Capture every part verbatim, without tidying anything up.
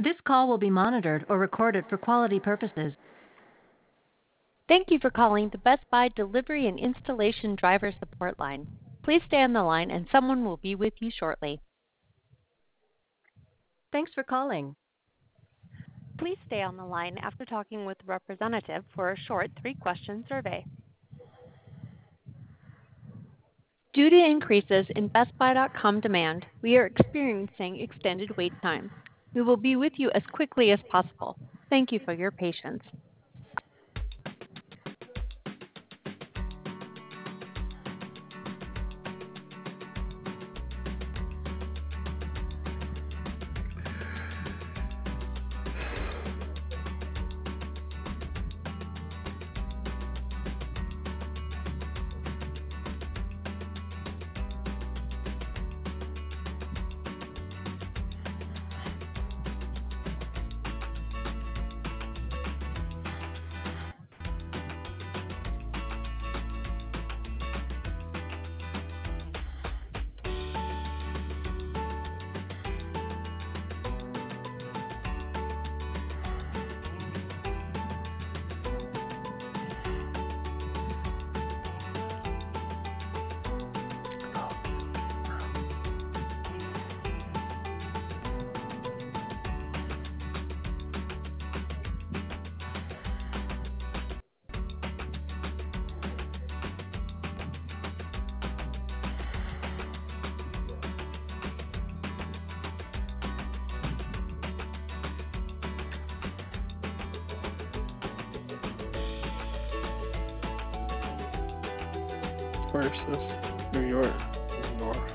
This call will be monitored or recorded for quality purposes. Thank you for calling the Best Buy Delivery and Installation Driver Support Line. Please stay on the line and someone will be with you shortly. Thanks for calling. Please stay on the line after talking with a representative for a short three-question survey. Due to increases in Best Buy dot com demand, we are experiencing extended wait times. We will be with you as quickly as possible. Thank you for your patience. Where's this? New York. New York.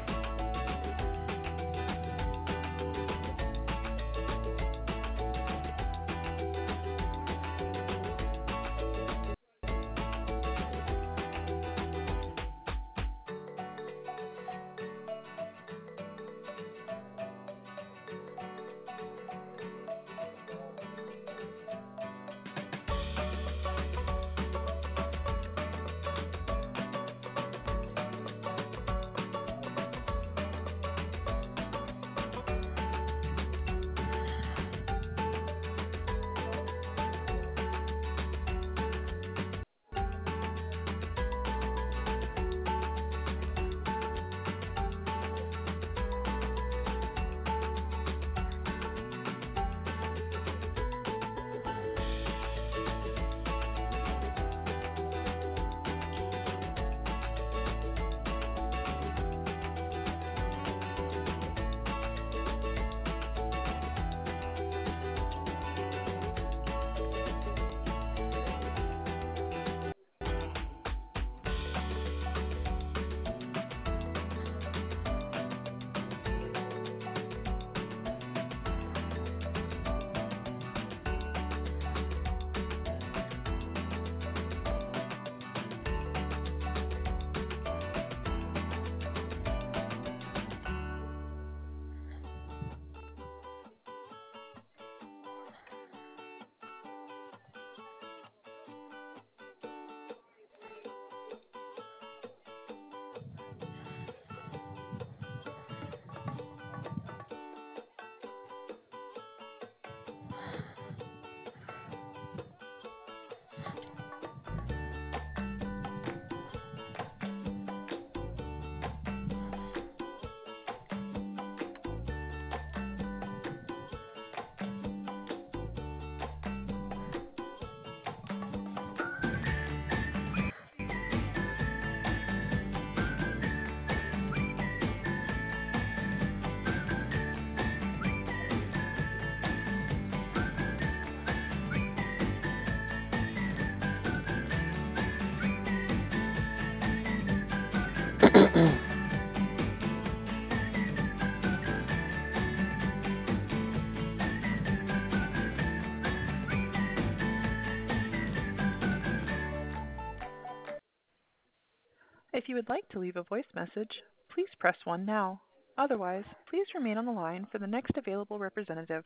If you would like to leave a voice message, please press one now. Otherwise, please remain on the line for the next available representative.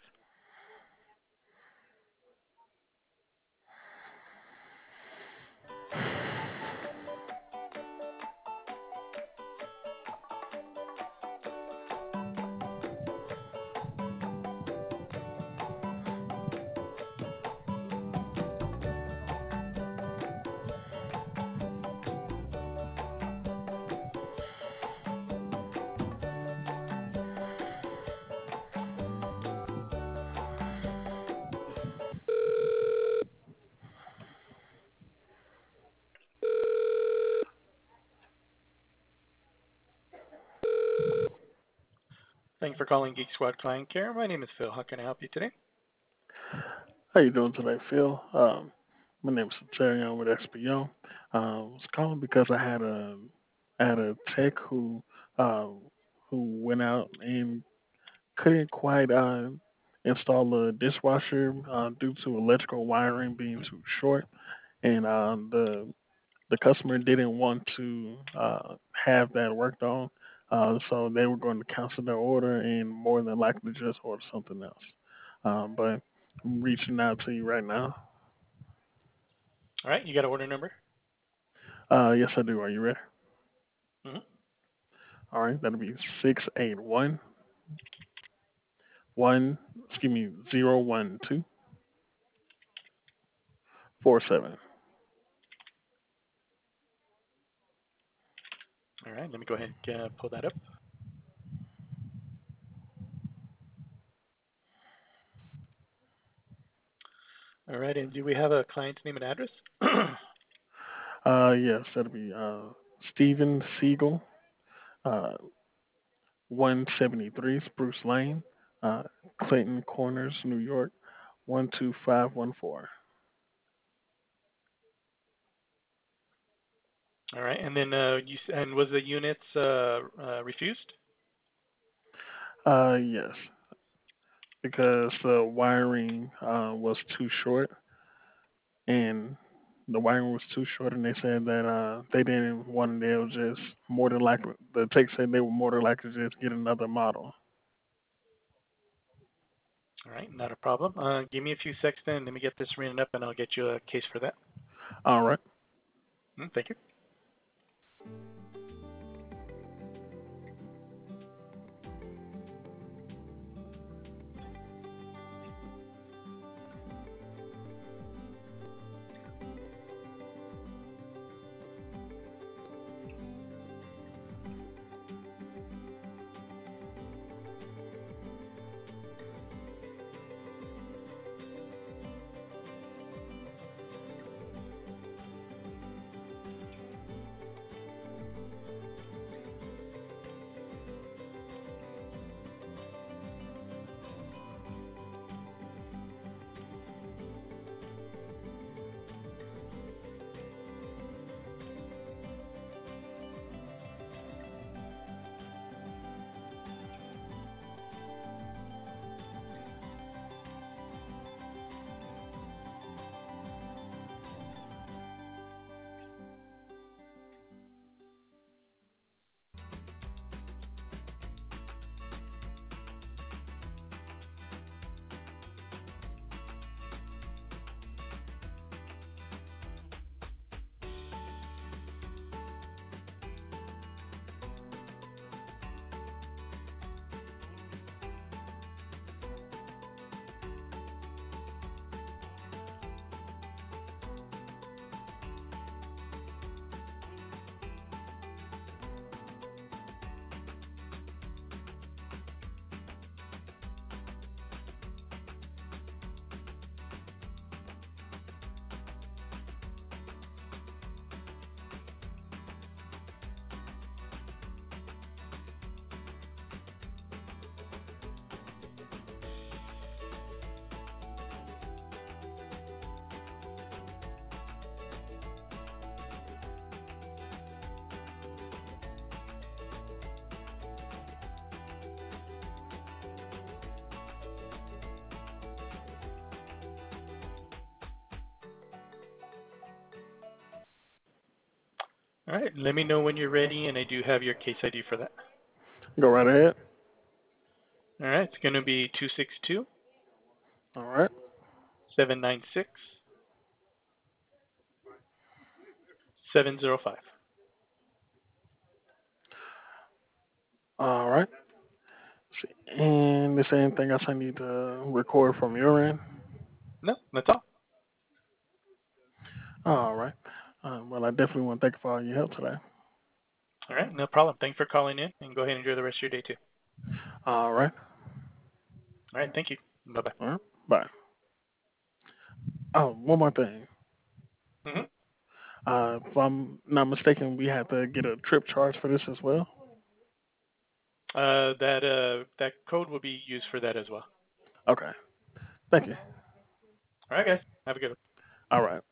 Thank you for calling Geek Squad Client Care. My name is Phil. How can I help you today? How you doing today, Phil? Um, my name is Jerry. I'm with S P O. Uh, I was calling because I had a I had a tech who uh, who went out and couldn't quite uh, install a dishwasher uh, due to electrical wiring being too short, and uh, the the customer didn't want to uh, have that worked on, uh, so they were going to cancel their order and more than likely just order something else. Um, but I'm reaching out to you right now. All right, you got an order number? Uh, yes, I do. Are you ready? Mm-hmm. All right, that'll be six eight one one. Excuse me, zero one two four seven. All right, let me go ahead and uh, pull that up. All right, and do we have a client's name and address? Uh, yes, that'll be uh Steven Siegel, uh, one seventy three Spruce Lane, uh, Clinton Corners, New York, one two five one four. All right, and then uh, you s- and was the units uh, uh, refused? Uh, yes, because the wiring uh, was too short, and the wiring was too short, and they said that uh, they didn't want to. They were just more than likely. The tech said they were more than likely just get another model. All right, not a problem. Uh, give me a few seconds then. Let me get this written up, and I'll get you a case for that. All right. Mm, thank you. All right, let me know when you're ready, and I do have your case I D for that. Go right ahead. All right, it's going to be two six two, All right. seven nine six, seven zero five. All right. And is there anything else I need to record from your end? No, that's all. All right. Uh, well, I definitely want to thank you for all your help today. All right, no problem. Thanks for calling in, and go ahead and enjoy the rest of your day, too. All right. All right, thank you. Bye-bye. All right. Bye. Oh, one more thing. Mm-hmm. Uh, if I'm not mistaken, we have to get a trip charge for this as well. Uh, that uh, that code will be used for that as well. Okay. Thank you. All right, guys. Have a good one. All right.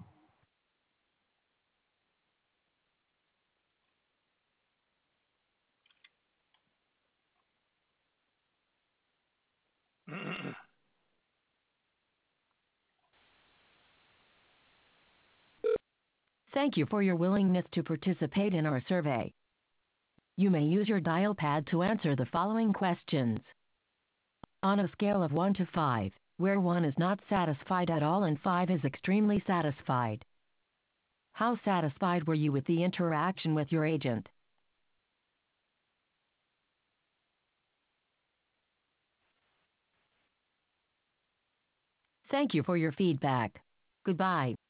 Thank you for your willingness to participate in our survey. You may use your dial pad to answer the following questions. On a scale of one to five, where one is not satisfied at all and five is extremely satisfied, how satisfied were you with the interaction with your agent? Thank you for your feedback. Goodbye.